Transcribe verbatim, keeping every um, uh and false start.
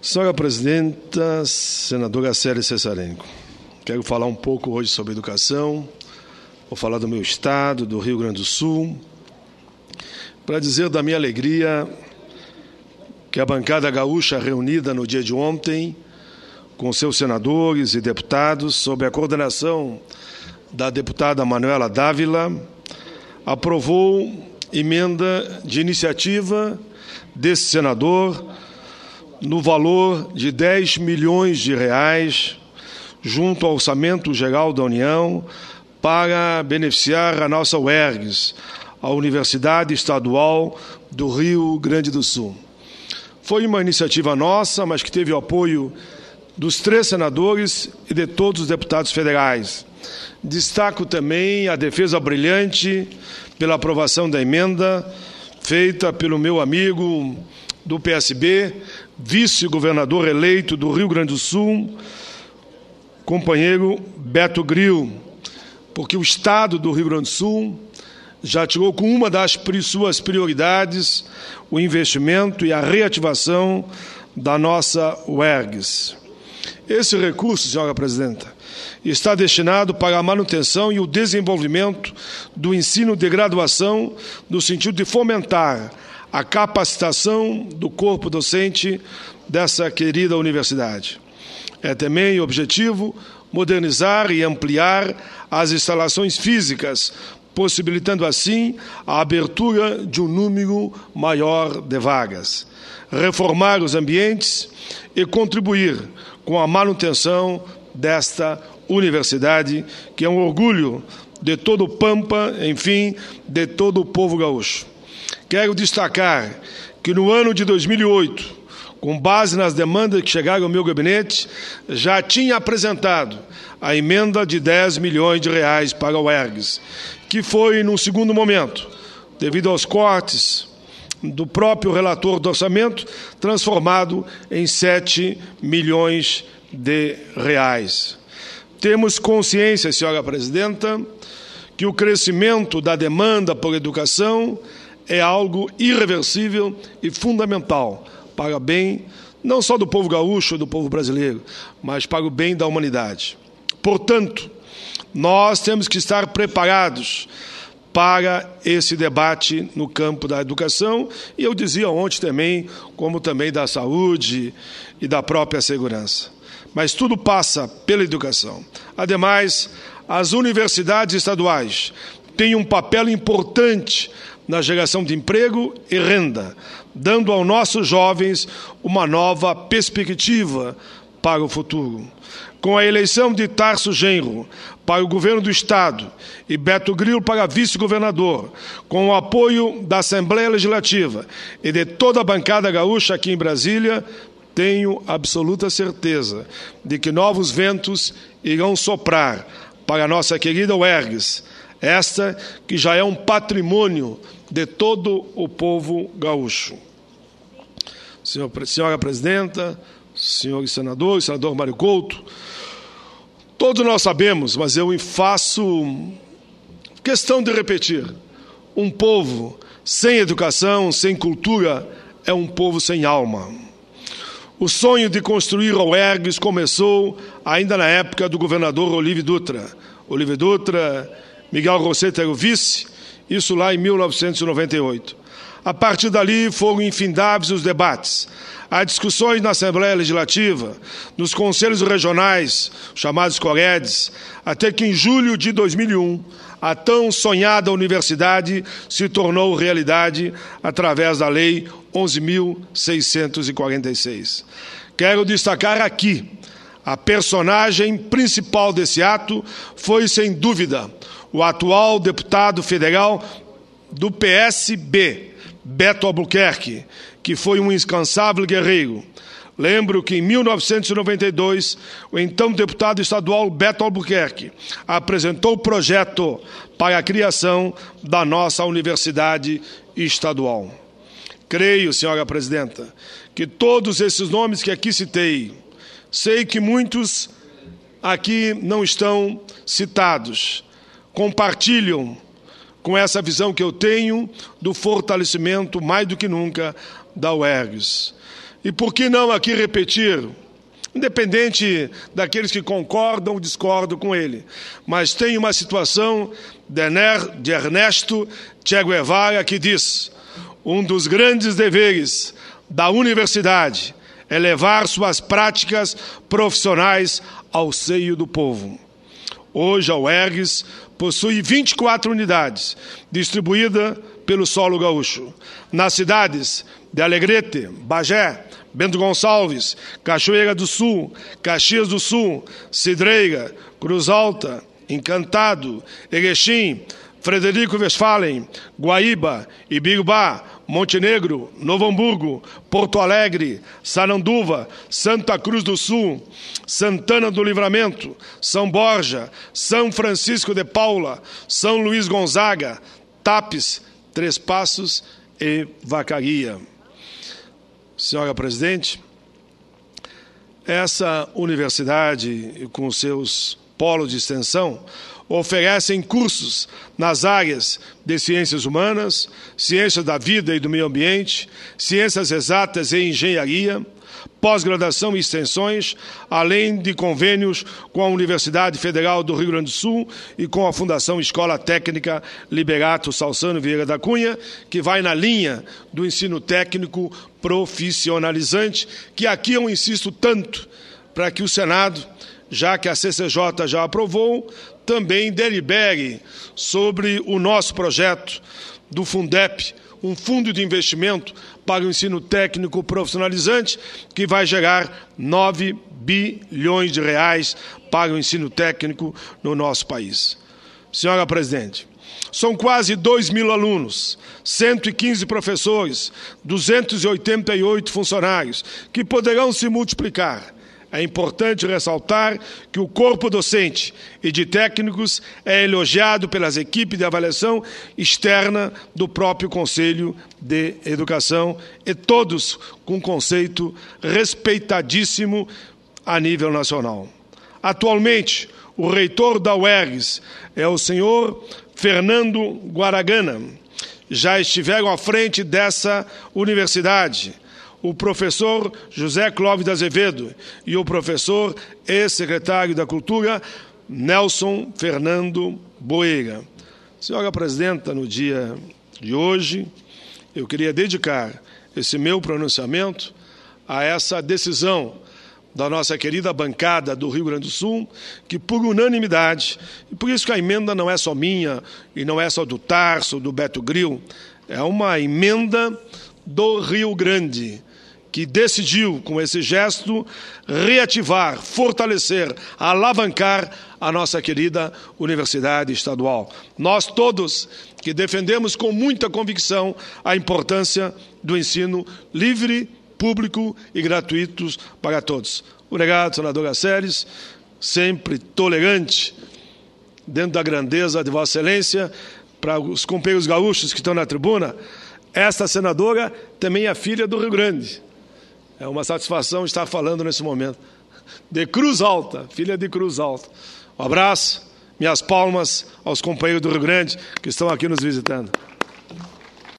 Senhora Presidenta, Senadora Célia Cesarenko, quero falar um pouco hoje sobre educação, vou falar do meu estado, do Rio Grande do Sul, para dizer da minha alegria que a bancada gaúcha reunida no dia de ontem, com seus senadores e deputados, sob a coordenação da deputada Manuela Dávila, aprovou emenda de iniciativa desse senador no valor de dez milhões de reais junto ao Orçamento Geral da União para beneficiar a nossa U E R G S, a Universidade Estadual do Rio Grande do Sul. Foi uma iniciativa nossa, mas que teve o apoio dos três senadores e de todos os deputados federais. Destaco também a defesa brilhante pela aprovação da emenda feita pelo meu amigo do P S B, vice-governador eleito do Rio Grande do Sul, companheiro Beto Grill, porque o Estado do Rio Grande do Sul já tirou com uma das suas prioridades o investimento e a reativação da nossa U E R G S. Esse recurso, senhora Presidenta, está destinado para a manutenção e o desenvolvimento do ensino de graduação no sentido de fomentar a capacitação do corpo docente dessa querida universidade. É também o objetivo modernizar e ampliar as instalações físicas, possibilitando assim a abertura de um número maior de vagas, reformar os ambientes e contribuir com a manutenção desta universidade, que é um orgulho de todo o Pampa, enfim, de todo o povo gaúcho. Quero destacar que no ano de dois mil e oito, com base nas demandas que chegaram ao meu gabinete, já tinha apresentado a emenda de dez milhões de reais para a U E R G S, que foi, num segundo momento, devido aos cortes do próprio relator do orçamento, transformado em sete milhões de reais. Temos consciência, senhora Presidenta, que o crescimento da demanda por educação é algo irreversível e fundamental para o bem não só do povo gaúcho e do povo brasileiro, mas para o bem da humanidade. Portanto, nós temos que estar preparados para esse debate no campo da educação, e eu dizia ontem também, como também da saúde e da própria segurança. Mas tudo passa pela educação. Ademais, as universidades estaduais têm um papel importante na geração de emprego e renda, dando aos nossos jovens uma nova perspectiva para o futuro. Com a eleição de Tarso Genro para o governo do Estado e Beto Grill para vice-governador, com o apoio da Assembleia Legislativa e de toda a bancada gaúcha aqui em Brasília, tenho absoluta certeza de que novos ventos irão soprar para a nossa querida U E R G S, esta que já é um patrimônio de todo o povo gaúcho. Senhor, senhora Presidenta, senhores senadores, senador Mário Couto, todos nós sabemos, mas eu faço questão de repetir, um povo sem educação, sem cultura, é um povo sem alma. O sonho de construir a U E R G S começou ainda na época do governador Olívio Dutra. Olívio Dutra, Miguel Rosseto era o vice, isso lá em mil novecentos e noventa e oito. A partir dali foram infindáveis os debates, as discussões na Assembleia Legislativa, nos conselhos regionais, chamados COREDs, até que em julho de dois mil e um, a tão sonhada universidade se tornou realidade através da Lei onze mil seiscentos e quarenta e seis. Quero destacar aqui, a personagem principal desse ato foi, sem dúvida, o atual deputado federal do P S B, Beto Albuquerque, que foi um incansável guerreiro. Lembro que em mil novecentos e noventa e dois, o então deputado estadual Beto Albuquerque apresentou o projeto para a criação da nossa universidade estadual. Creio, senhora Presidenta, que todos esses nomes que aqui citei, sei que muitos aqui não estão citados, compartilham com essa visão que eu tenho do fortalecimento, mais do que nunca, da U E R G S. E por que não aqui repetir, independente daqueles que concordam ou discordam com ele, mas tem uma situação de Ernesto Che Guevara que diz: um dos grandes deveres da universidade é levar suas práticas profissionais ao seio do povo. Hoje, a UERGS possui vinte e quatro unidades, distribuídas pelo solo gaúcho, nas cidades de Alegrete, Bagé, Bento Gonçalves, Cachoeira do Sul, Caxias do Sul, Cidreira, Cruz Alta, Encantado, Erechim, Frederico Westphalen, Guaíba, Ibirubá, Montenegro, Novo Hamburgo, Porto Alegre, Saranduva, Santa Cruz do Sul, Santana do Livramento, São Borja, São Francisco de Paula, São Luís Gonzaga, Tapes, Três Passos e Vacaria. Senhora Presidente, essa universidade, com seus polos de extensão, oferecem cursos nas áreas de ciências humanas, ciências da vida e do meio ambiente, ciências exatas e engenharia, pós-graduação e extensões, além de convênios com a Universidade Federal do Rio Grande do Sul e com a Fundação Escola Técnica Liberato Salçano Vieira da Cunha, que vai na linha do ensino técnico profissionalizante, que aqui eu insisto tanto para que o Senado, já que a C C J já aprovou, também delibere sobre o nosso projeto do Fundep, um fundo de investimento para o ensino técnico profissionalizante, que vai gerar nove bilhões de reais para o ensino técnico no nosso país. Senhora Presidente, são quase dois mil alunos, cento e quinze professores, duzentos e oitenta e oito funcionários, que poderão se multiplicar. É importante ressaltar que o corpo docente e de técnicos é elogiado pelas equipes de avaliação externa do próprio Conselho de Educação, e todos com conceito respeitadíssimo a nível nacional. Atualmente, o reitor da UERGS é o senhor Fernando Guaragana. Já estiveram à frente dessa universidade o professor José Clóvis de Azevedo e o professor e secretário da Cultura, Nelson Fernando Boeira. Senhora Presidenta, no dia de hoje, eu queria dedicar esse meu pronunciamento a essa decisão da nossa querida bancada do Rio Grande do Sul, que por unanimidade, e por isso que a emenda não é só minha, e não é só do Tarso, do Beto Grill, é uma emenda do Rio Grande, que decidiu, com esse gesto, reativar, fortalecer, alavancar a nossa querida Universidade Estadual. Nós todos que defendemos com muita convicção a importância do ensino livre, público e gratuito para todos. Obrigado, senador Aceres, sempre tolerante, dentro da grandeza de Vossa Excelência. Para os companheiros gaúchos que estão na tribuna, esta senadora também é filha do Rio Grande. É uma satisfação estar falando nesse momento. De Cruz Alta, filha de Cruz Alta. Um abraço, minhas palmas aos companheiros do Rio Grande que estão aqui nos visitando.